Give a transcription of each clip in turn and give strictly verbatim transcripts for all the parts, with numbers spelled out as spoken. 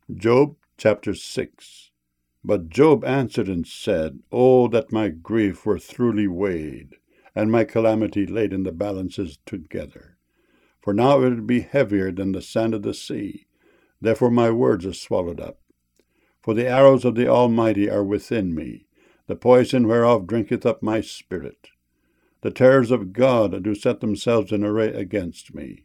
Job chapter six. But Job answered and said, O that my grief were truly weighed, and my calamity laid in the balances together. For now it would be heavier than the sand of the sea, therefore my words are swallowed up. For the arrows of the Almighty are within me, the poison whereof drinketh up my spirit. The terrors of God do set themselves in array against me.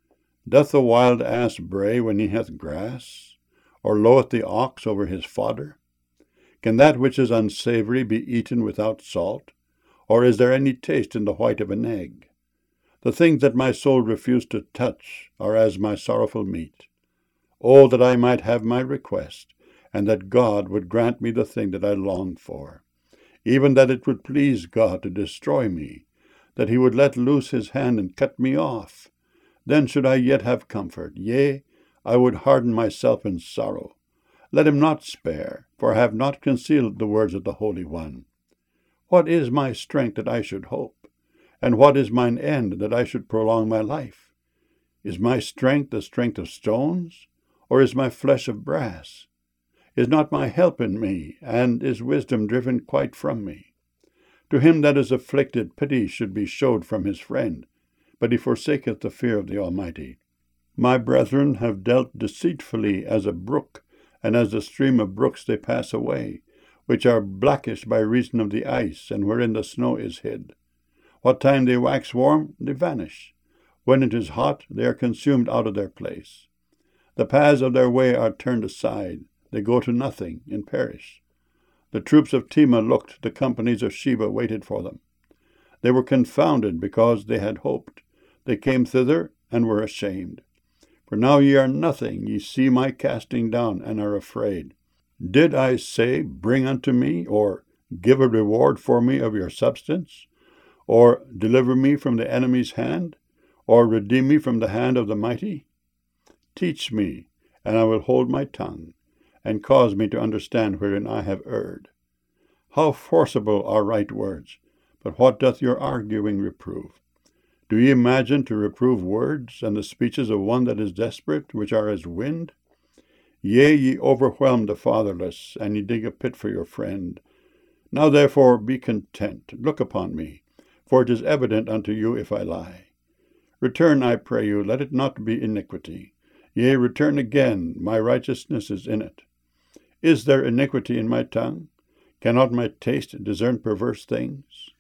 Doth the wild ass bray when he hath grass? Or loweth the ox over his fodder? Can that which is unsavory be eaten without salt? Or is there any taste in the white of an egg? The things that my soul refused to touch are as my sorrowful meat. Oh, that I might have my request, and that God would grant me the thing that I longed for, even that it would please God to destroy me, that he would let loose his hand and cut me off. Then should I yet have comfort, yea, I would harden myself in sorrow. Let him not spare, for I have not concealed the words of the Holy One. What is my strength that I should hope? And what is mine end that I should prolong my life? Is my strength the strength of stones, or is my flesh of brass? Is not my help in me, and is wisdom driven quite from me? To him that is afflicted pity should be showed from his friend, but he forsaketh the fear of the Almighty. My brethren have dealt deceitfully as a brook, and as the stream of brooks they pass away, which are blackish by reason of the ice, and wherein the snow is hid. What time they wax warm, they vanish. When it is hot, they are consumed out of their place. The paths of their way are turned aside, they go to nothing, and perish. The troops of Tema looked, the companies of Sheba waited for them. They were confounded because they had hoped. They came thither, and were ashamed. For now ye are nothing, ye see my casting down, and are afraid. Did I say, Bring unto me, or give a reward for me of your substance? Or deliver me from the enemy's hand? Or redeem me from the hand of the mighty? Teach me, and I will hold my tongue, and cause me to understand wherein I have erred. How forcible are right words, but what doth your arguing reprove? Do ye imagine to reprove words, and the speeches of one that is desperate, which are as wind? Yea, ye overwhelm the fatherless, and ye dig a pit for your friend. Now therefore be content, look upon me, for it is evident unto you if I lie. Return, I pray you, let it not be iniquity. Yea, return again, my righteousness is in it. Is there iniquity in my tongue? Cannot my taste discern perverse things?